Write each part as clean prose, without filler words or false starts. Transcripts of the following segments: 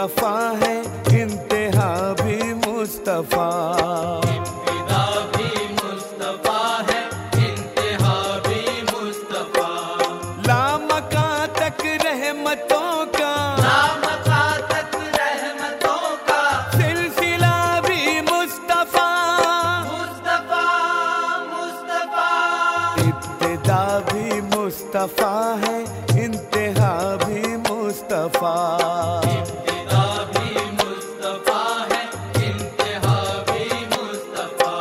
मुस्तफा है, इंतहा भी मुस्तफा। इब्तिदा भी मुस्तफा है, इंतहा भी मुस्तफा। लामका तक रहमतों का, लामका तक रहमतों का सिलसिला भी मुस्तफा। मुस्तफा मुस्तफा। इब्तिदा भी मुस्तफा है, इंतहा भी मुस्तफा। इब्तिदा भी मुस्तफा है, इंतहा भी मुस्तफा।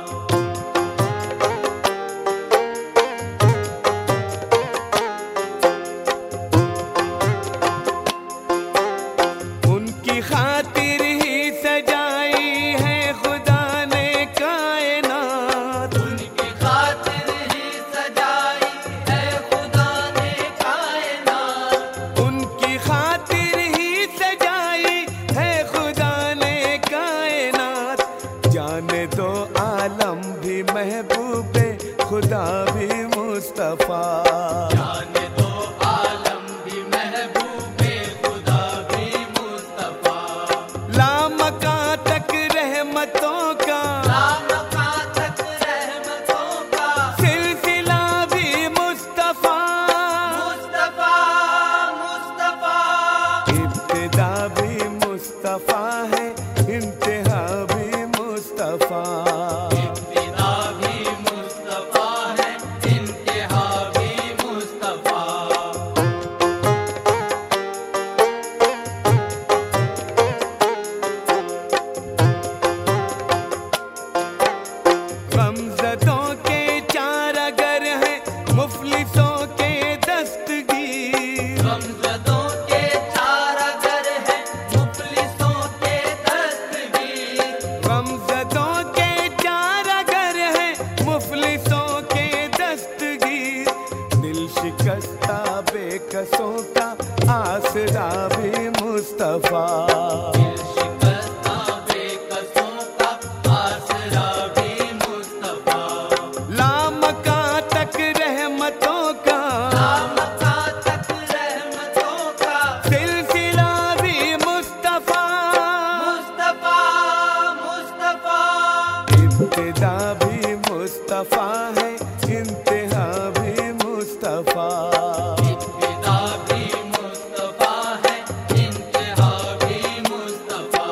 उनकी खातिर ही सजाई है खुदा ने कायनात। उनकी खातिर ही सजाई है खुदा ने कायनात। उनकी खातिर ही सजाई है खुदा ने कायनात। जाने दो आलम भी महबूबे खुदा भी मुस्तफा। जाने दो आलम भी महबूबे खुदा भी मुस्तफा। लामका तक रहमतों का, लामका तक रहमतों का सिलसिला भी मुस्तफा। मुस्तफा मुस्तफा। इब्तिदा भी मुस्तफा है, इंतहा भी मुस्तफा। इब्तिदा भी मुस्तफा है, इंतहा भी मुस्तफा। गमज़दों के चार अगर हैं, मुफलिसों के दस्तगीर। गमज़दों के चार अगर हैं, मुफलिसों के दस्तगीर। गमज़दों के चार अगर हैं, मुफलिसों के दस्तगीर। दिल शिकस्ता बेकसों का आसरा भी मुस्तफा। शिकस्ता बेकसों का आसरा भी मुस्तफा। लामका तक रहमतों का, लामका तक रहमतों का सिलसिला भी मुस्तफा। मुस्तफा मुस्तफा। इब्तिदा भी मुस्तफा है, इंतहा भी मुस्तफा। इब्तिदा भी मुस्तफा है, इंतहा भी मुस्तफा।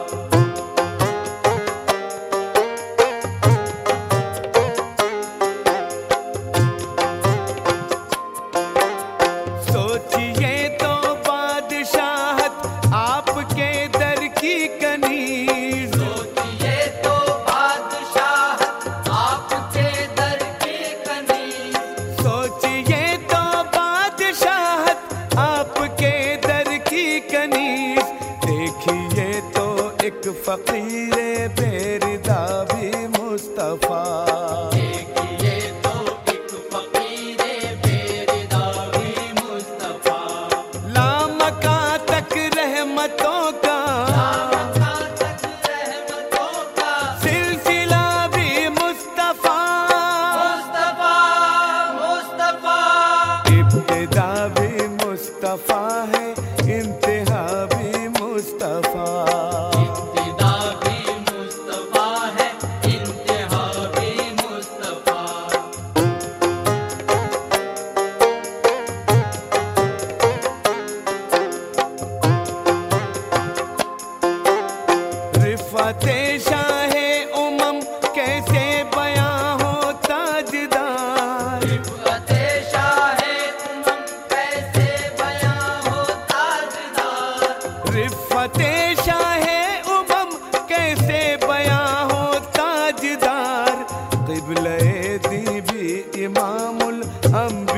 सोचिए तो बादशाहत आपके दर की कनीज। सोचिए तो बादशाहत आपके दर की कनीज। सोचिए तो बादशाहत आपके दर की कनीज। देखिए तो एक फकीरे बेरिदा भी मुस्तफा। देखिए तो एक फकीरे बेरिदा भी मुस्तफा। लामका तक रहमतों का, लामका तक रहमतों का सिलसिला भी मुस्तफा। मुस्तफा मुस्तफा। इब्तिदा भी मुस्तफा है, इंतहा भी मुस्तफा। इब्तिदा भी मुस्तफा है, इंतहा भी मुस्तफा। रिफते शाहे उमम कैसे बयां हो ताजदार। रिफ़अते शाहे उमम कैसे बयां हो ताजदार। रिफते शाहे उमम कैसे बयां हो ताजदार। क़िबले दी भी इमामुल अम्बिया